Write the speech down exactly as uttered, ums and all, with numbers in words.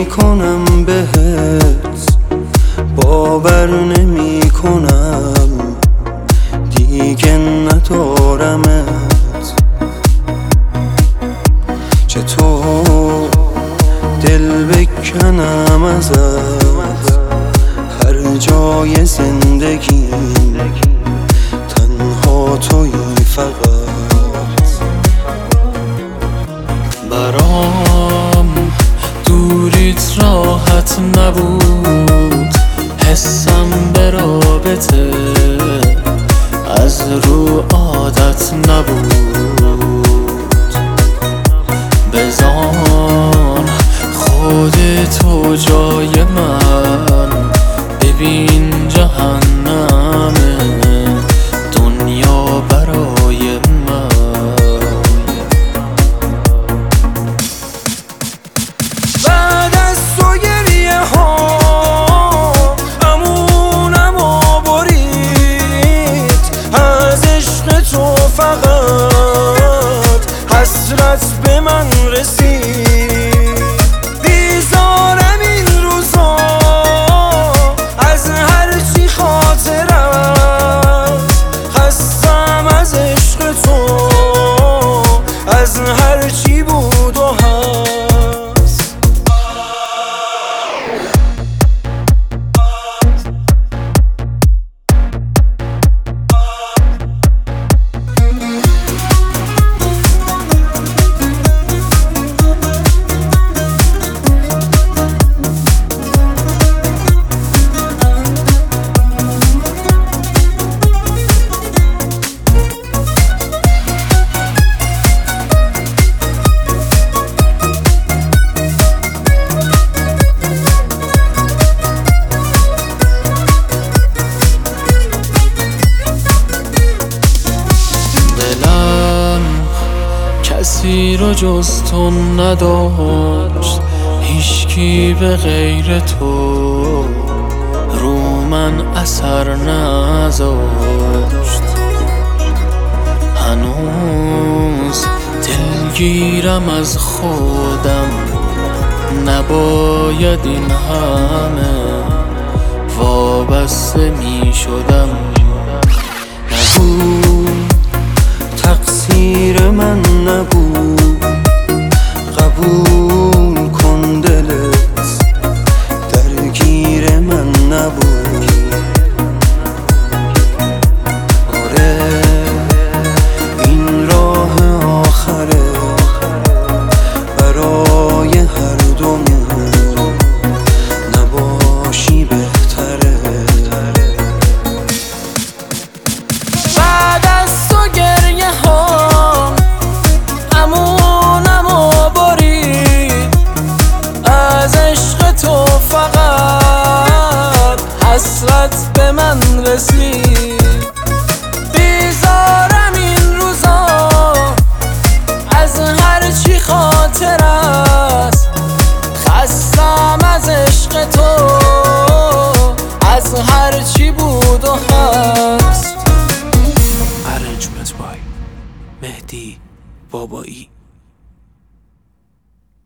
کنم بهت، باور نمی کنم دیگه ندارمت. چطور دل بکنم ازت، هر جای زندگیم تنها تویی فقط. برام دوریت راحت نبود، حسم به رابطه از رو عادت نبود. بذار خودتو جای من، ببین جهنمه دنیا برای من. بعد از تو گریه ها امونم و برید، از عشق تو فقط حسرت به من رسید. بیزارم این روزا از هرچی خاطرت، خستم از عشق تو از هرچی بود و هست. کسی رو جز تو نداشت، هیچکی به غیر تو رو من اثر نذاشت. هنوز دلگیرم از خودم، نباید این همه وابسته می شدم. نبود تقصیر من نبود، قبول کن دلت درگیر من نبود. آره این راه آخره برای هر دومون، نباشی بهتره. بعد از تو گریه ها امونم و برید، از عشق تو فقط حسرت به من رسید. بیزارم این روزا از هرچی خاطر است، خستم از عشق تو از هرچی بود و هست. Arrangement by مهدی بابایی.